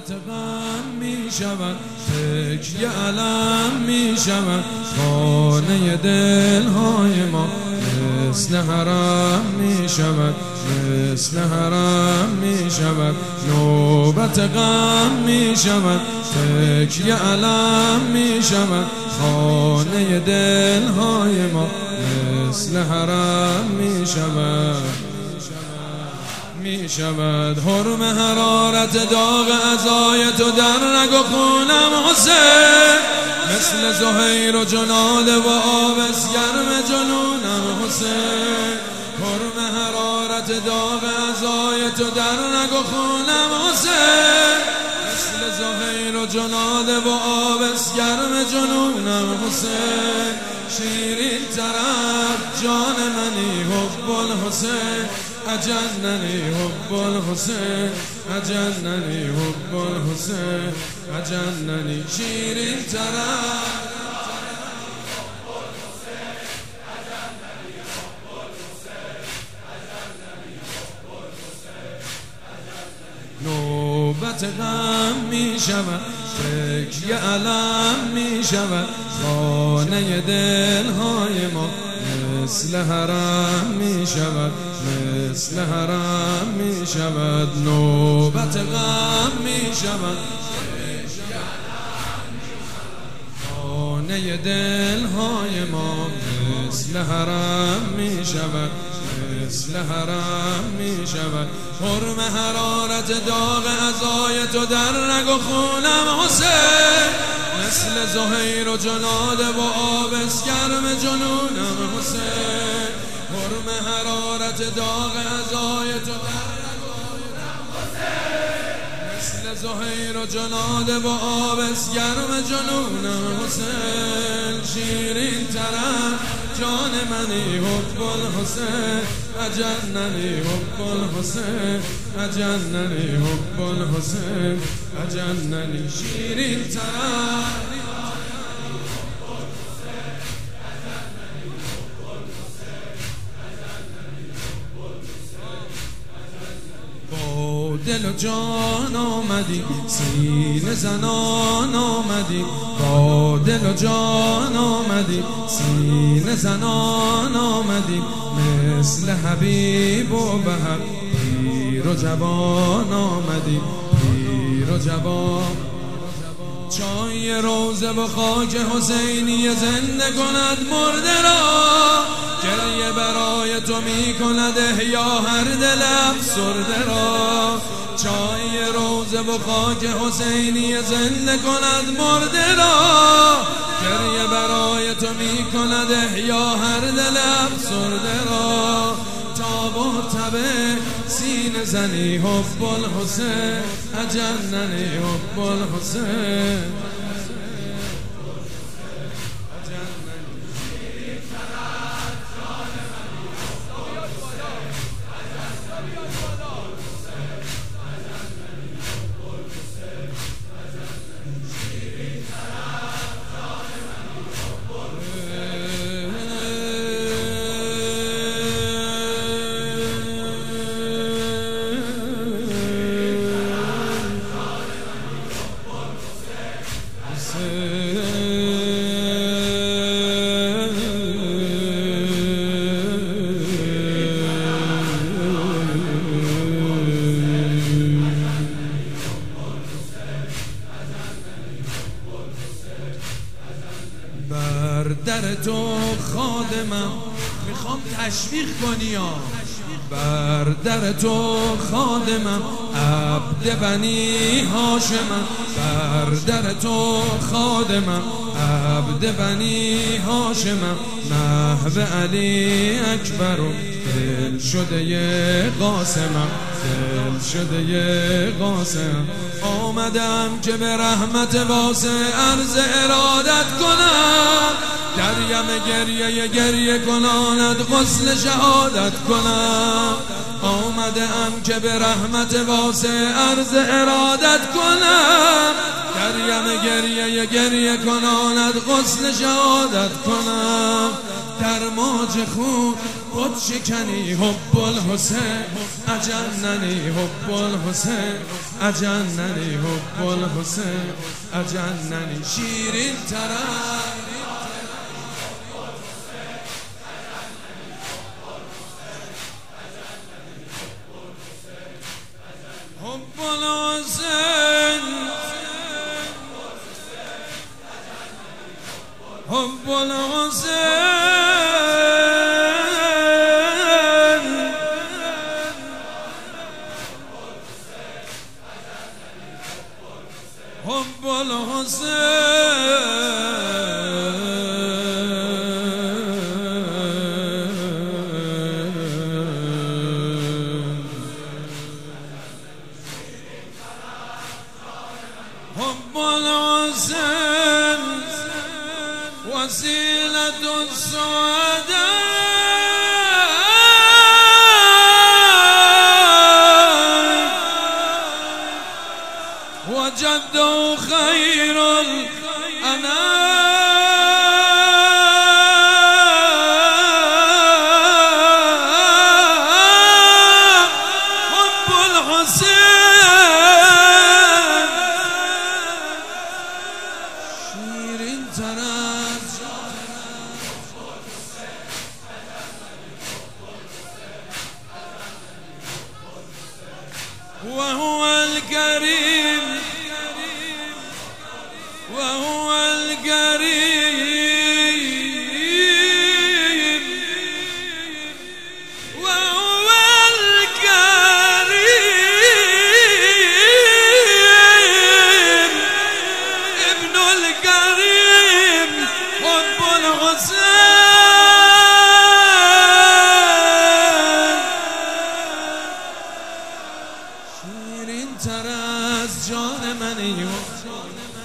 نوبت غم می شود، تکیه علم می شود، خانه دلهای ما مثل حرم می شود، مثل حرم می شود. نوبت غم می شود، تکیه علم می شود، خانه دلهای ما مثل حرم می شود، می شود. حرم حرارت داغ عزای تو در رگ و خونم حسین، مثل زهیر و جناده و آبس گرم جنونم حسین. حرم حرارت داغ عزای تو در رگ و خونم حسین، مثل زهیر و جناده و آبس گرم جنونم حسین. شیرین طرف جان منی حب الحسین، اجننی حب الحسین، اجننی حب الحسین، اجننی. شیرین طرف نوبت غم می شود، تکیه علم می شود، خانه دلهای ما مثل حرم می شود، مثل حرم می شود. نوبت غم می شود، خانه دلهای ما مثل حرم می شود، مثل حرم می شود. حرم حرارت داغ عزای تو در رگ و خونم حسین، مثل زهیر و جناده و آبس گرم جنونم حسین. حرم حرارت داغ عزای تو در رگ و خونم حسین، مثل زهیر و جناده و آبس گرم جنونم حسین. شیرین طرف جان منی حب الحسین، اجننی حب الحسین، اجننی حب الحسین، اجننی. شیرین طرف با دل و جان آمدی، سینه زنان آمدی، با دل و جان آمدی، سینه زنان آمدی، مثل حبیب و بهر پیر و جوان آمدی، پیر و جوان. چای روزه و خاک حسینی زنده کند مرده را، گریه برای تو می کند احیا هر دل افسرده را. چای روزه و خاک حسینی زنده کند مرده را، گریه برای تو می کند احیا هر دل افسرده را. تاب و تبه سینه زنی حب الحسین، اجننی حب الحسین. بر در تو خادمم، میخوام تشویق کنی ها. بر در تو خادمم، عبد بنی هاشمم. بر در تو خادمم، عبد بنی هاشمم. محو علی اکبر و دل شده قاسمم، دل شده قاسم. آمدم که به رحمت واسع عرض ارادت کنم، دریم گریه کناند غسل شهادت کنم. آمدم که به رحمت واسع عرض ارادت کنم، دریم گریه کناند غسل شهادت کنم. در موج خون خود شکنی حب الحسین اجننی حب الحسین اجننی حب الحسین اجننی شیرین طرف حب الحسین حب الحسین حب الحسین حب الحسین وسيلة السعداء وجده خير الأنام حب الحسين شيرين طرف وهو الكريم وهو الكريم وهو الكريم ابن الكريم حب الحسين شیرین تر از جان منی